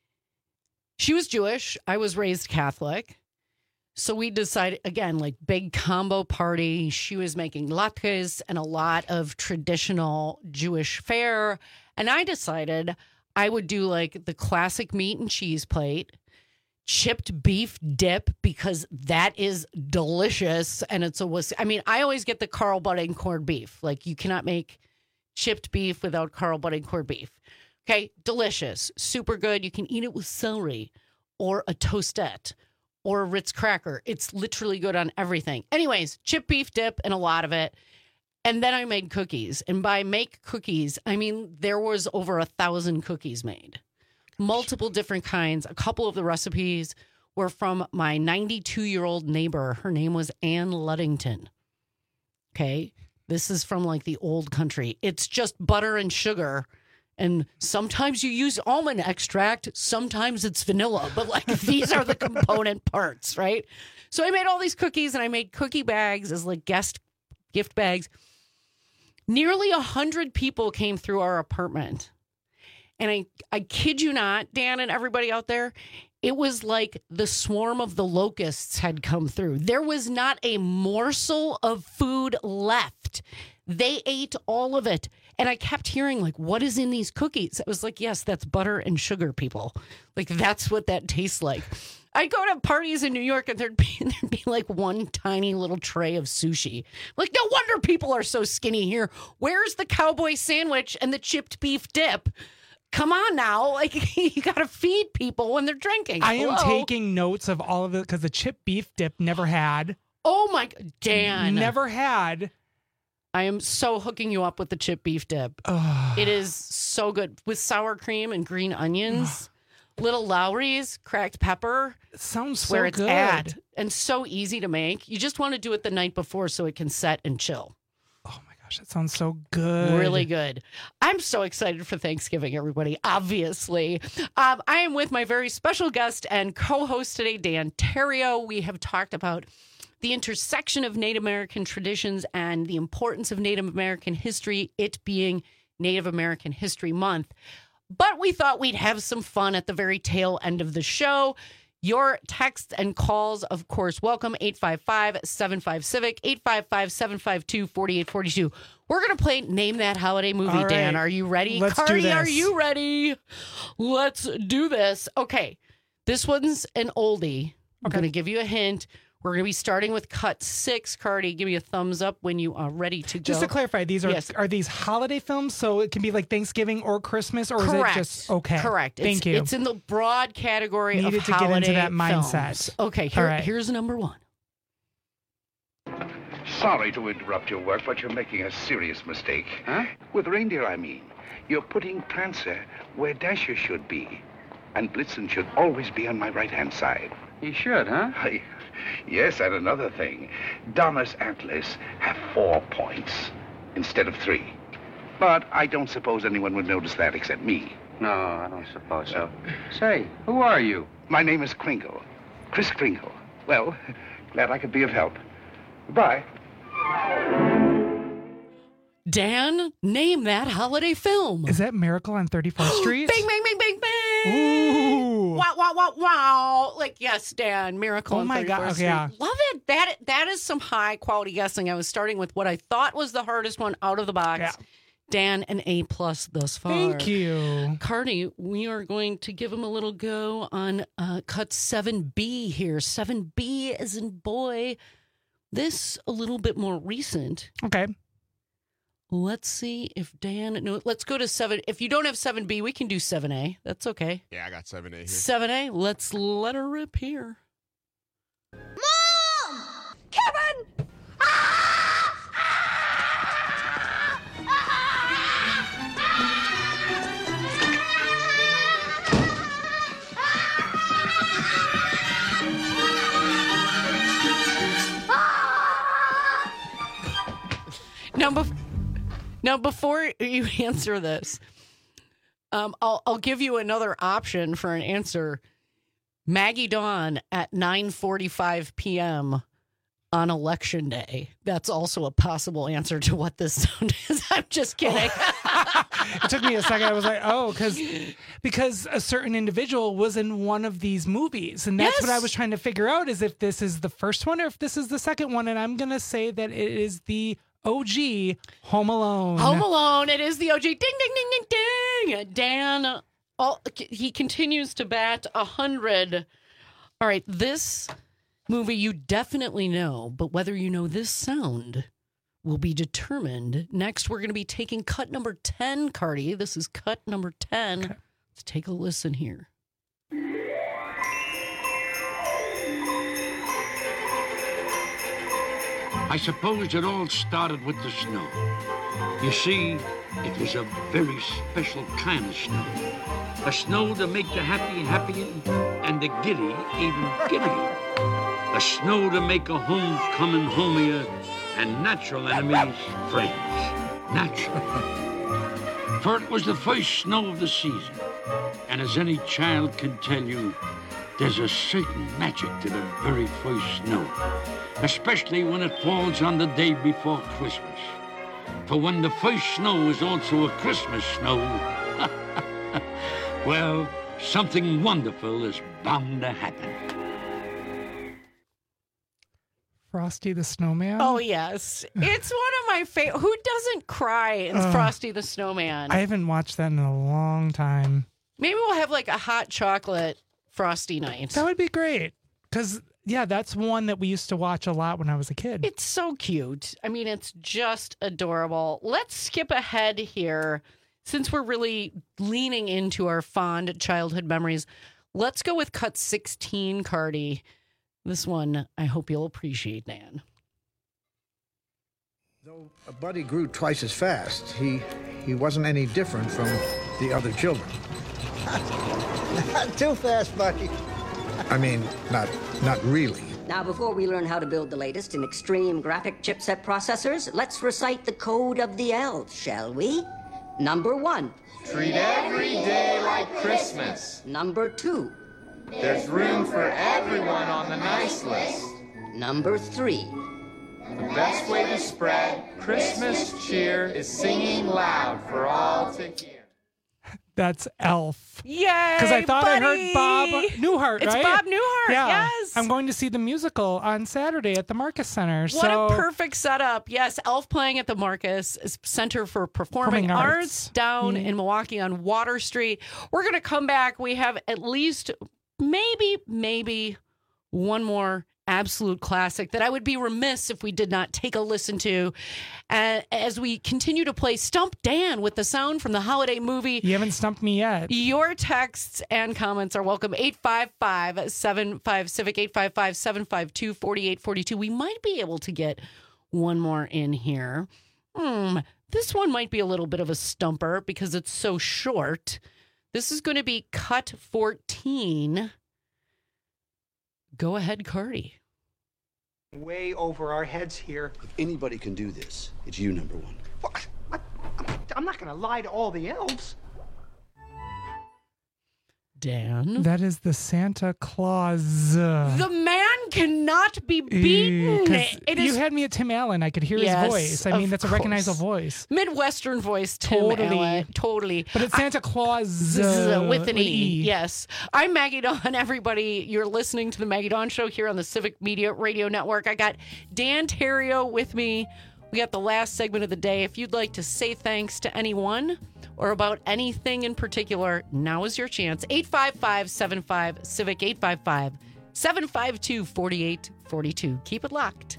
she was Jewish. I was raised Catholic. So we decided, again, like big combo party. She was making latkes and a lot of traditional Jewish fare. And I decided I would do like the classic meat and cheese plate, chipped beef dip, because that is delicious. And it's I always get the Carl Budding corned beef. Like, you cannot make chipped beef without Carl Budding corned beef. Okay, delicious, super good. You can eat it with celery or a toastette or a Ritz cracker. It's literally good on everything. Anyways, chipped beef dip and a lot of it. And then I made cookies. And by make cookies, I mean there was over 1,000 cookies made. Multiple different kinds. A couple of the recipes were from my 92-year-old neighbor. Her name was Ann Luddington. Okay? This is from like the old country. It's just butter and sugar. And sometimes you use almond extract. Sometimes it's vanilla. But like, these are the component parts, right? So I made all these cookies, and I made cookie bags as like guest gift bags. Nearly 100 people came through our apartment. And I kid you not, Dan and everybody out there, it was like the swarm of the locusts had come through. There was not a morsel of food left. They ate all of it. And I kept hearing, like, what is in these cookies? I was like, yes, that's butter and sugar, people. Like, that's what that tastes like. I'd go to parties in New York, and there'd be like one tiny little tray of sushi. Like, no wonder people are so skinny here. Where's the cowboy sandwich and the chipped beef dip? Come on now. Like, you got to feed people when they're drinking. I am taking notes of all of it, because the chipped beef dip never had. Oh, my God. Dan. Never had. I am so hooking you up with the chipped beef dip. It is so good with sour cream and green onions, little Lowry's, cracked pepper. It sounds so where it's good. at, and so easy to make. You just want to do it the night before so it can set and chill. Oh my gosh, that sounds so good. Really good. I'm so excited for Thanksgiving, everybody, obviously. I am with my very special guest and co-host today, Dan Terrio. We have talked about the intersection of Native American traditions and the importance of Native American history, it being Native American History Month. But we thought we'd have some fun at the very tail end of the show. Your texts and calls, of course, welcome. 855-75-CIVIC, 855-752-4842. We're going to play Name That Holiday Movie, All right. Dan. Are you ready? Let's do Cardi, this. are you ready? Let's do this. Okay, this one's an oldie. I'm going to give you a hint. We're going to be starting with cut 6. Cardi, give me a thumbs up when you are ready to go. Just to clarify, these are these holiday films, so it can be like Thanksgiving or Christmas, or Correct. is it just okay? Correct. Thank you. It's in the broad category Needed of to holiday get into that mindset. films. Okay, All right. here's number 1. Sorry to interrupt your work, but you're making a serious mistake. Huh? With reindeer, I mean. You're putting Prancer where Dasher should be. And Blitzen should always be on my right-hand side. He should, huh? Yes, and another thing. Donna's antlers have 4 points instead of 3. But I don't suppose anyone would notice that except me. No, I don't suppose so. Say, who are you? My name is Kringle. Chris Kringle. Well, glad I could be of help. Goodbye. Dan, name that holiday film. Is that Miracle on 34th Street? Bing, bing, bing, bing, bing. Ooh. Wow, wow, wow, wow. Like, yes, Dan, Miracle on 34th my God. Street. Yeah. Love it. That is some high quality guessing. I was starting with what I thought was the hardest one out of the box. Yeah. Dan, an A+ thus far. Thank you. Cardi, we are going to give him a little go on cut 7B here. 7B as in boy. This a little bit more recent. Okay. Let's see if Dan... No, let's go to 7. If you don't have 7B, we can do 7A. That's okay. Yeah, I got 7A here. 7A. Let's let her rip here. Mom! Kevin! Now, before you answer this, I'll give you another option for an answer. Maggie Dawn at 9:45 p.m. on Election Day. That's also a possible answer to what this sound is. I'm just kidding. It took me a second. I was like, oh, because a certain individual was in one of these movies. And that's what I was trying to figure out, is if this is the first one or if this is the second one. And I'm going to say that it is the OG Home Alone. Home Alone. It is the OG. Ding, ding, ding, ding, ding. Dan, he continues to bat 100. All right, this movie you definitely know, but whether you know this sound will be determined. Next, we're going to be taking cut number 10, Cardi. This is cut number 10. Okay. Let's take a listen here. I suppose it all started with the snow. You see, it was a very special kind of snow. A snow to make the happy happier and the giddy even giddier. A snow to make a homecoming homier and natural enemies friends. Natural. For it was the first snow of the season. And as any child can tell you, there's a certain magic to the very first snow, especially when it falls on the day before Christmas. For when the first snow is also a Christmas snow, well, something wonderful is bound to happen. Frosty the Snowman? Oh, yes. It's one of my favorite. Who doesn't cry in Frosty the Snowman? I haven't watched that in a long time. Maybe we'll have like a hot chocolate Frosty night. That would be great. Because, yeah, that's one that we used to watch a lot when I was a kid. It's so cute. I mean, it's just adorable. Let's skip ahead here. Since we're really leaning into our fond childhood memories, let's go with cut 16, Cardi. This one, I hope you'll appreciate, Dan. Though Buddy grew twice as fast, he wasn't any different from the other children. Not too fast, Buddy. I mean, not really. Now, before we learn how to build the latest in extreme graphic chipset processors, let's recite the code of the elves, shall we? Number 1. Treat every day like Christmas. Number 2. There's room for everyone on the nice list. Number 3. The best way to spread Christmas cheer is singing loud for all to hear. That's Elf. Yay, because I thought buddy. I heard Bob Newhart, It's right? Bob Newhart, yeah. yes. I'm going to see the musical on Saturday at the Marcus Center. What a perfect setup. Yes, Elf playing at the Marcus Center for Performing Arts down in Milwaukee on Water Street. We're going to come back. We have at least maybe one more absolute classic that I would be remiss if we did not take a listen to as we continue to play Stump Dan with the sound from the holiday movie. You haven't stumped me yet. Your texts and comments are welcome. 855-75-CIVIC, 855-752-4842. We might be able to get one more in here. This one might be a little bit of a stumper because it's so short. This is going to be cut 14. Go ahead, Cardi. Way over our heads here. If anybody can do this, it's you, number 1. Well, I'm not going to lie to all the elves. Dan? That is the Santa Claus. The man cannot be beaten. You had me at Tim Allen. I could hear his voice. I mean, that's a recognizable voice. Midwestern voice, Tim Allen. Totally. But it's Santa Claus with an E. Yes. I'm Maggie Dawn, everybody. You're listening to the Maggie Dawn Show here on the Civic Media Radio Network. I got Dan Terrio with me. We got the last segment of the day. If you'd like to say thanks to anyone or about anything in particular, now is your chance. 855-75-CIVIC, 855-752-4842. Keep it locked.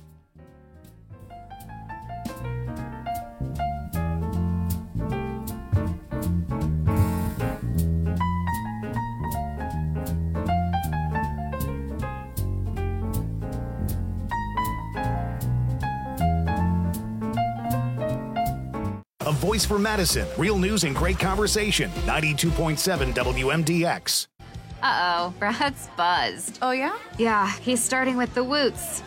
voice for Madison. Real news and great conversation. 92.7 WMDX. Uh-oh, Brad's buzzed. Oh, yeah? Yeah, he's starting with the woots.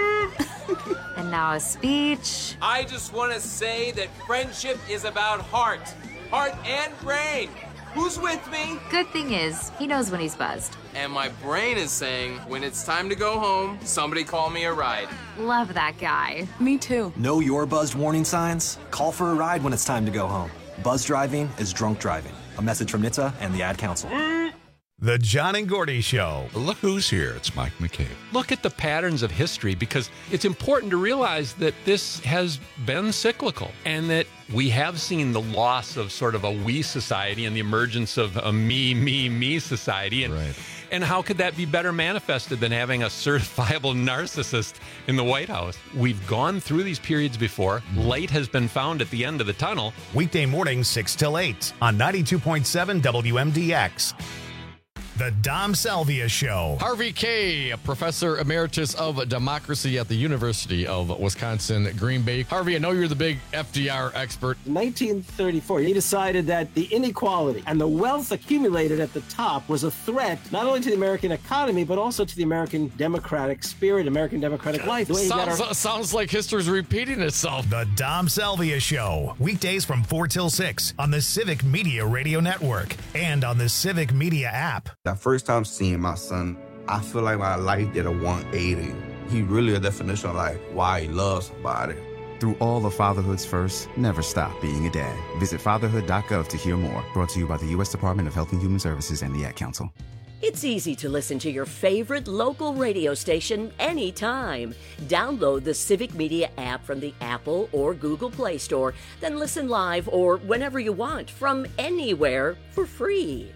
And now a speech. I just want to say that friendship is about heart and brain. Who's with me? Good thing is, he knows when he's buzzed. And my brain is saying, when it's time to go home, somebody call me a ride. Love that guy. Me too. Know your buzzed warning signs? Call for a ride when it's time to go home. Buzz driving is drunk driving. A message from NHTSA and the Ad Council. The John and Gordy Show. Look who's here. It's Mike McCabe. Look at the patterns of history, because it's important to realize that this has been cyclical and that we have seen the loss of sort of a we society and the emergence of a me society. And how could that be better manifested than having a certifiable narcissist in the White House? We've gone through these periods before. Light has been found at the end of the tunnel. Weekday mornings 6 till 8 on 92.7 WMDX. The Dom Salvia Show. Harvey Kaye, Professor Emeritus of Democracy at the University of Wisconsin, Green Bay. Harvey, I know you're the big FDR expert. In 1934, he decided that the inequality and the wealth accumulated at the top was a threat not only to the American economy, but also to the American democratic spirit, American democratic life. Sounds like history's repeating itself. The Dom Salvia Show. Weekdays from 4 till 6 on the Civic Media Radio Network and on the Civic Media app. The first time seeing my son, I feel like my life did a 180. He really a definition of like why he loves somebody. Through all of fatherhood's first, never stop being a dad. Visit fatherhood.gov to hear more. Brought to you by the U.S. Department of Health and Human Services and the Ad Council. It's easy to listen to your favorite local radio station anytime. Download the Civic Media app from the Apple or Google Play Store, then listen live or whenever you want from anywhere for free.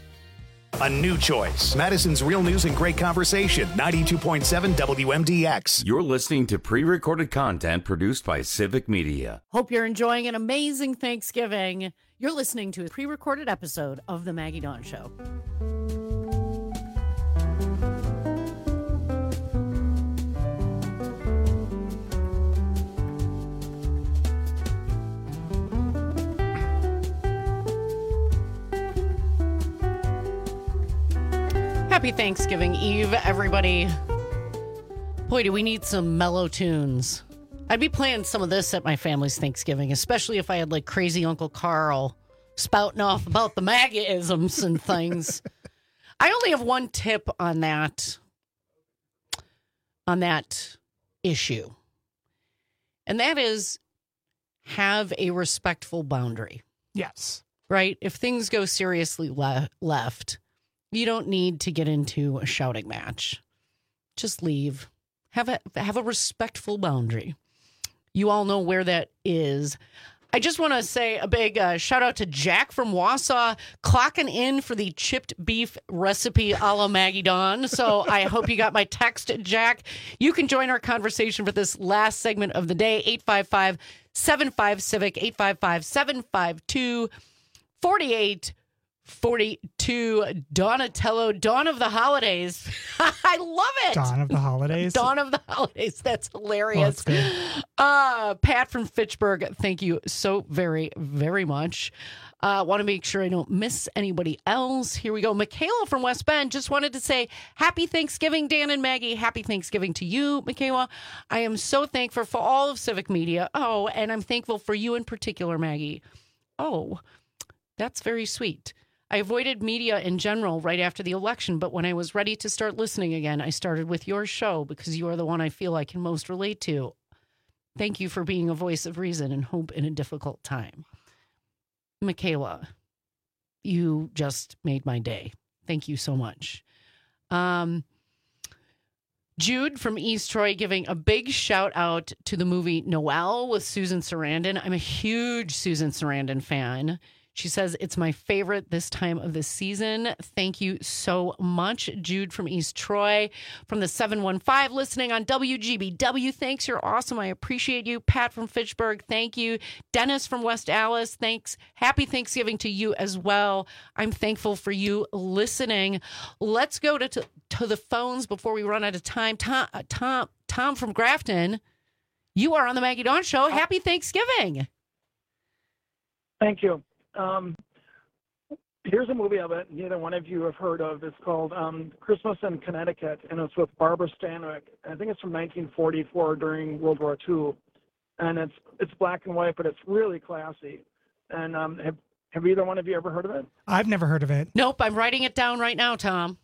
A new choice. Madison's real news and great conversation. 92.7 WMDX. You're listening to pre-recorded content produced by Civic Media. Hope you're enjoying an amazing Thanksgiving. You're listening to a pre-recorded episode of The Maggie Dawn Show. Happy Thanksgiving Eve, everybody. Boy, do we need some mellow tunes. I'd be playing some of this at my family's Thanksgiving, especially if I had like crazy Uncle Carl spouting off about the MAGA-isms and things. I only have one tip on that issue. And that is have a respectful boundary. Yes. Right? If things go seriously left, you don't need to get into a shouting match. Just leave. Have a respectful boundary. You all know where that is. I just want to say a big shout out to Jack from Wausau, clocking in for the chipped beef recipe a la Maggie Dawn. So I hope you got my text, Jack. You can join our conversation for this last segment of the day, 855-75-CIVIC, 855-752-4842. Donatello, Dawn of the Holidays. I love it. Dawn of the Holidays. Dawn of the Holidays. That's hilarious. Pat from Fitchburg, thank you so very, very much. Want to make sure I don't miss anybody else. Here we go. Michaela from West Bend just wanted to say happy Thanksgiving, Dan and Maggie. Happy Thanksgiving to you, Michaela. I am so thankful for all of Civic Media. Oh, and I'm thankful for you in particular, Maggie. Oh, that's very sweet. I avoided media in general right after the election, but when I was ready to start listening again, I started with your show because you are the one I feel I can most relate to. Thank you for being a voice of reason and hope in a difficult time. Michaela, you just made my day. Thank you so much. Jude from East Troy giving a big shout out to the movie Noelle with Susan Sarandon. I'm a huge Susan Sarandon fan. She says, it's my favorite this time of the season. Thank you so much, Jude from East Troy. From the 715, listening on WGBW. Thanks, you're awesome. I appreciate you. Pat from Fitchburg, thank you. Dennis from West Allis, thanks. Happy Thanksgiving to you as well. I'm thankful for you listening. Let's go to the phones before we run out of time. Tom from Grafton, you are on the Maggie Dawn Show. Happy Thanksgiving. Thank you. Here's a movie of it neither one of you have heard of. It's called Christmas in Connecticut, and it's with Barbara Stanwyck. I think it's from 1944 during World War II, and it's black and white, but it's really classy. And have either one of you ever heard of it? I've never heard of it. Nope, I'm writing it down right now, Tom.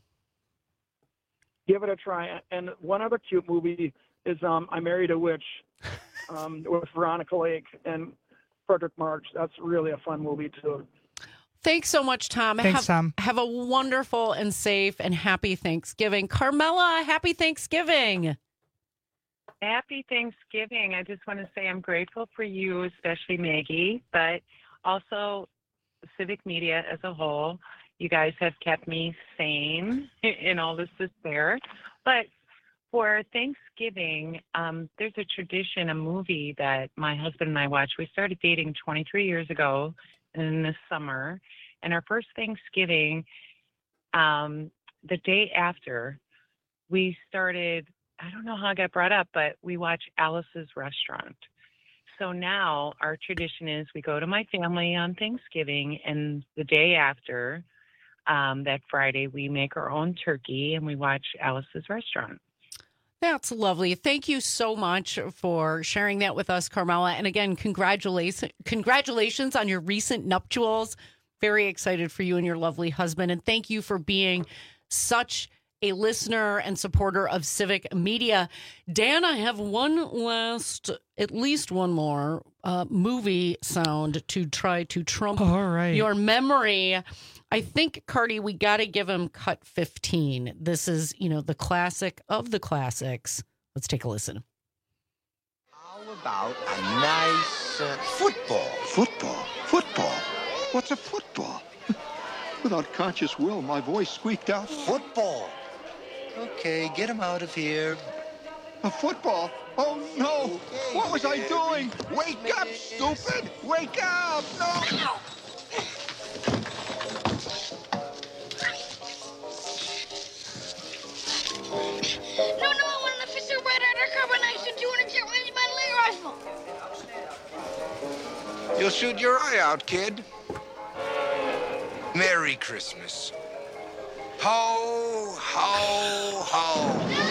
Give it a try. And one other cute movie is I Married a Witch with Veronica Lake and Frederick March. That's really a fun movie, too. Thanks so much, Tom. Thanks, Tom. Have a wonderful and safe and happy Thanksgiving. Carmela, happy Thanksgiving. Happy Thanksgiving. I just want to say I'm grateful for you, especially Maggie, but also Civic Media as a whole. You guys have kept me sane in all this despair. But for Thanksgiving, there's a tradition, a movie that my husband and I watch. We started dating 23 years ago in the summer, and our first Thanksgiving, the day after, we started, I don't know how I got brought up, but we watch Alice's Restaurant. So now our tradition is we go to my family on Thanksgiving, and the day after, that Friday, we make our own turkey and we watch Alice's Restaurant. That's lovely. Thank you so much for sharing that with us, Carmela. And again, congratulations on your recent nuptials. Very excited for you and your lovely husband. And thank you for being such a listener and supporter of Civic Media. Dan, I have at least one more movie sound to try to trump your memory. I think, Cardi, we got to give him cut 15. This is, the classic of the classics. Let's take a listen. How about a nice football? Football? What's a football? Without conscious will, my voice squeaked out. Football. Okay, get him out of here. A football? Oh, no. Okay, what was I doing? Wake up, stupid. Wake up. No. No, I want an officer red undercover knife and 200 jet regimental rifle. You'll shoot your eye out, kid. Merry Christmas. Ho, ho, ho.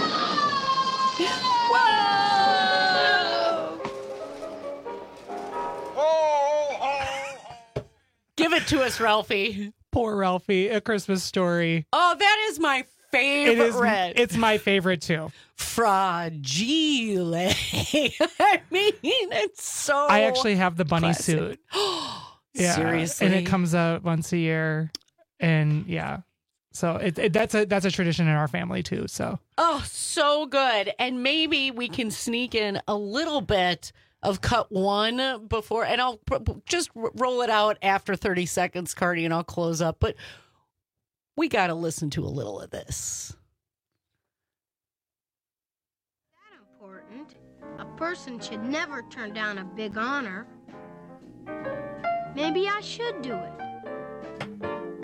Whoa! Ho, ho. Give it to us, Ralphie. Poor Ralphie. A Christmas Story. Oh, that is my favorite. It's my favorite too. Fragile. I mean, it's so. I actually have the bunny classic. suit. Yeah, seriously, and it comes out once a year, and yeah, so that's a tradition in our family too. So so good, and maybe we can sneak in a little bit of cut one before, and I'll just roll it out after 30 seconds, Cardi, and I'll close up, but. We got to listen to a little of this. That important. A person should never turn down a big honor. Maybe I should do it.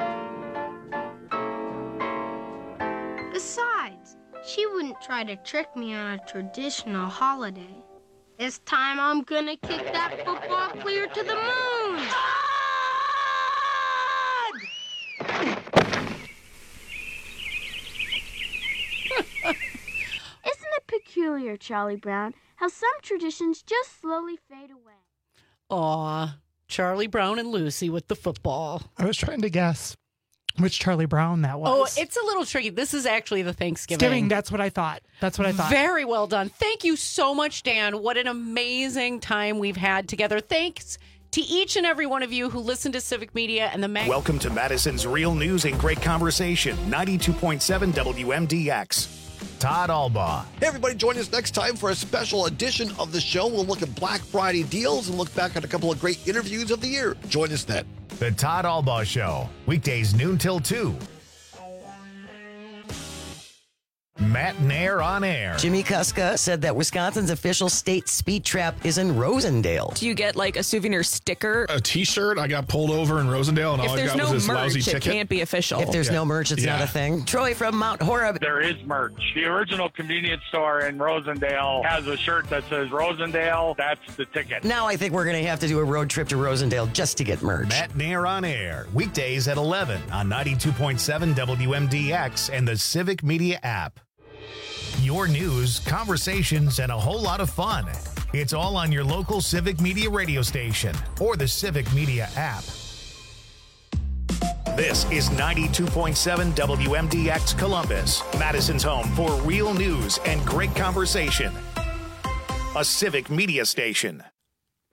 Besides, she wouldn't try to trick me on a traditional holiday. This time I'm gonna kick that football clear to the moon! Isn't it peculiar, Charlie Brown, how some traditions just slowly fade away? Aw, Charlie Brown and Lucy with the football. I was trying to guess which Charlie Brown that was. Oh, it's a little tricky. This is actually the Thanksgiving. That's what I thought. Very well done. Thank you so much, Dan. What an amazing time we've had together. Thanks to each and every one of you who listen to Civic Media and the Welcome to Madison's Real News and Great Conversation, 92.7 WMDX. Todd Albaugh. Hey, everybody, join us next time for a special edition of the show. We'll look at Black Friday deals and look back at a couple of great interviews of the year. Join us then. The Todd Albaugh Show, weekdays noon till 2. Matt Nair on air. Jimmy Kuska said that Wisconsin's official state speed trap is in Rosendale. Do you get like a souvenir sticker? A T-shirt. I got pulled over in Rosendale, and all I got was this lousy ticket. If there's no merch, it can't be official. If there's no merch, it's not a thing. Troy from Mount Horeb. There is merch. The original convenience store in Rosendale has a shirt that says Rosendale. That's the ticket. Now I think we're going to have to do a road trip to Rosendale just to get merch. Matt Nair on air. Weekdays at 11 on 92.7 WMDX and the Civic Media app. Your news, conversations, and a whole lot of fun. It's all on your local Civic Media radio station or the Civic Media app. This is 92.7 WMDX Columbus, Madison's home for real news and great conversation. A Civic Media station.